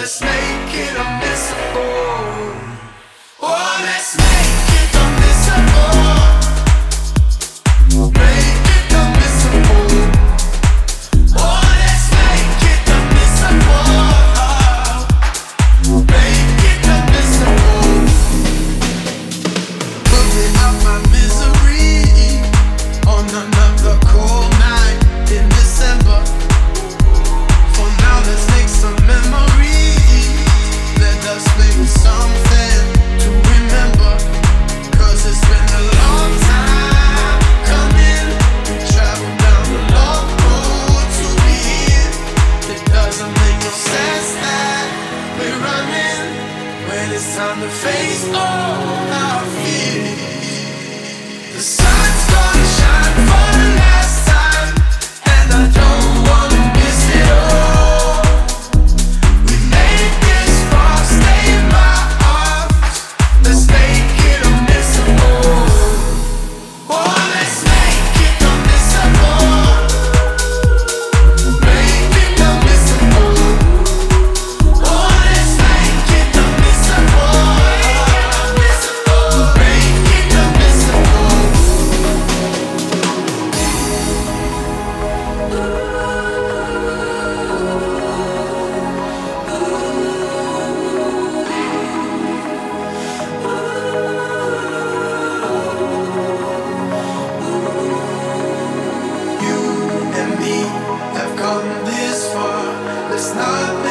Let's make it unmissable. Oh, let's make it unmissable. Make it unmissable. Oh, let's make it unmissable. Make it unmissable. Put me out my misery on another cold night in December. For now, let's make some memories. Let us make something to remember. 'Cause it's been a long time coming. We traveled down the long road to be here. It doesn't make no sense that we're running when it's time to face all our fears. The sun's gonna shine for the last time, and I don't wanna miss it all. We made this far, stay in my arms. Let's make it unmissable. Oh, let's make it unmissable. Make it unmissable. Oh, let's make it unmissable. Make it unmissable. You and me have come this far. Let's not